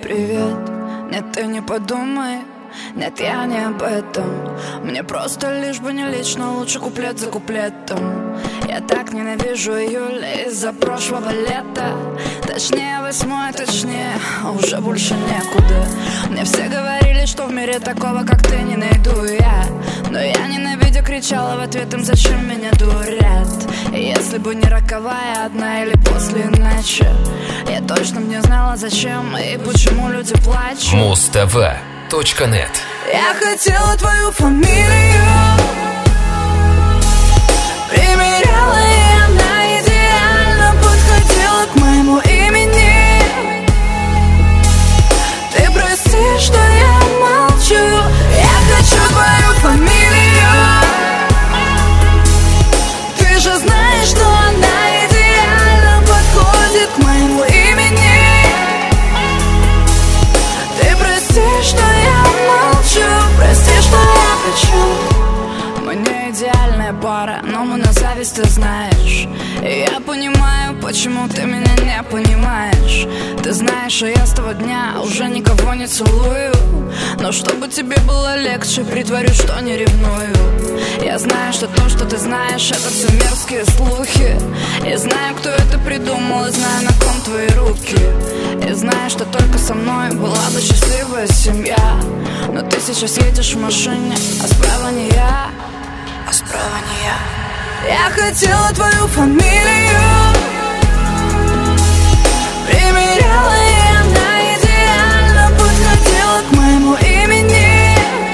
привет. Нет, ты не подумай. Нет, я не об этом. Мне просто лишь бы не лично, лучше куплет за куплетом. Я так ненавижу июль из-за прошлого лета. Точнее 8, точнее, уже больше некуда. Мне все говорили, что в мире такого, как ты, не найду я. Но я ненавидя кричала в ответ им, зачем меня дурят. И если бы не роковая одна или после иначе, я точно бы не знала, зачем и почему люди плачут. Muz-TV.net. Я хотела твою фамилию, примеряла, и она идеально подходила к моему имени. Ты прости, что я молчу. Я хочу твою фамилию. Ты же знаешь, что она идеально подходит к моему имени. Ты прости, что я молчу. Прости, что я хочу. Мы не идеальная пара, но мы на зависть, ты знаешь. И я понимаю, почему ты меня не понимаешь. Ты знаешь, что я с того дня уже никого не целую. Но чтобы тебе было легче, притворюсь, что не ревную. Я знаю, что то, что ты знаешь, это все мерзкие слухи. Я знаю, кто это придумал, и знаю, на ком твои руки. Я знаю, что только со мной была бы счастливая семья. Но ты сейчас едешь в машине, а справа не я. А справа не я. Я хотела твою фамилию, примеряла, и она идеально подходила к моему имени.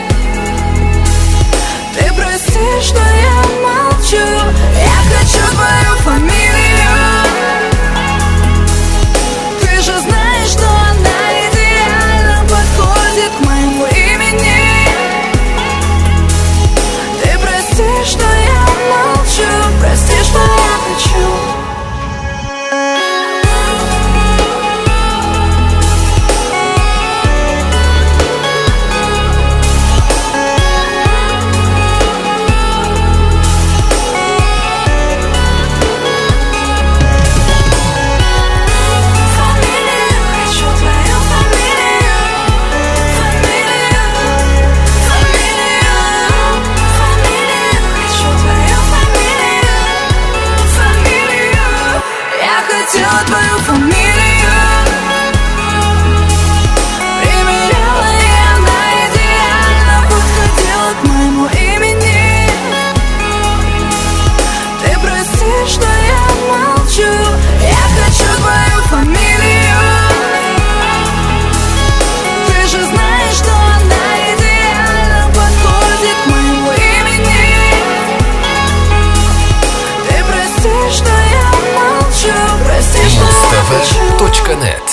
Ты прости, что я молчу. Я хочу твою фамилию. Ты же знаешь, что она идеально подходит к моему имени. Ты прости, что я молчу. Прости, что я хочу. Хотела твою фамилию, примеряла, и она идеально подходила к моему имени. Ты прости, что я молчу. Я хочу твою фамилию. Ты же знаешь, что она идеально подходит к моему имени. Ты прости, что я молчу. Прости, что я хочу. Muz-TV.net.